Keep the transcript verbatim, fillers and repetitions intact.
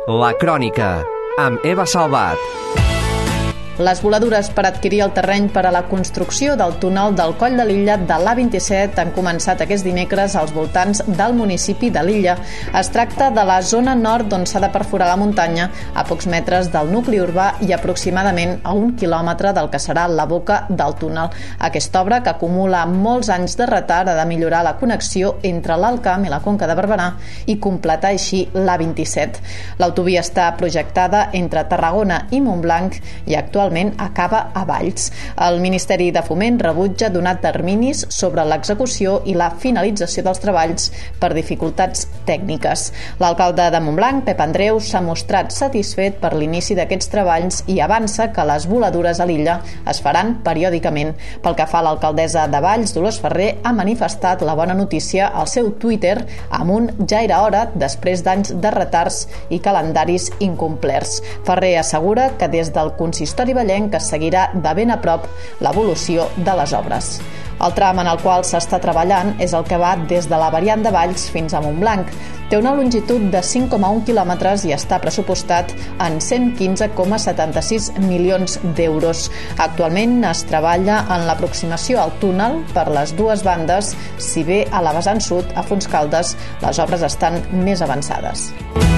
La Crònica, amb Eva Salvat. Les voladures per adquirir el terreny per a la construcció del túnel del Coll de Lilla de l'A vint-i-set han començat aquest dimecres als voltants del municipi de Lilla. Es tracta de la zona nord on s'ha de perforar la muntanya, a pocs metres del nucli urbà i aproximadament a un quilòmetre del que serà la boca del túnel. Aquesta obra, que acumula molts anys de retard, ha de millorar la connexió entre l'Alt Camp i la Conca de Barberà i completar així l'A vint-i-set. L'autovia està projectada entre Tarragona i Montblanc i actualment acaba a Valls. El Ministeri de Foment rebutja donar terminis sobre l'execució i la finalització dels treballs per dificultats tècniques. L'alcalde de Montblanc, Pep Andreu, s'ha mostrat satisfet per l'inici d'aquests treballs i avança que les voladures a l'illa es faran periòdicament. Pel que fa a l'alcaldessa de Valls, Dolors Ferrer, ha manifestat la bona notícia al seu Twitter amb un "ja era hora" després d'anys de retards i calendaris incomplerts. Ferrer assegura que des del consistori vallenc es seguirà de ben a prop l'evolució de les obres. El tram en el qual s'està treballant és el que va des de la variant de Valls fins a Montblanc. Té una longitud de cinc coma un quilòmetres i està pressupostat en cent quinze coma setanta-sis milions d'euros. Actualment es treballa en l'aproximació al túnel per les dues bandes, si bé a la vessant sud, a Fontscaldes, les obres estan més avançades.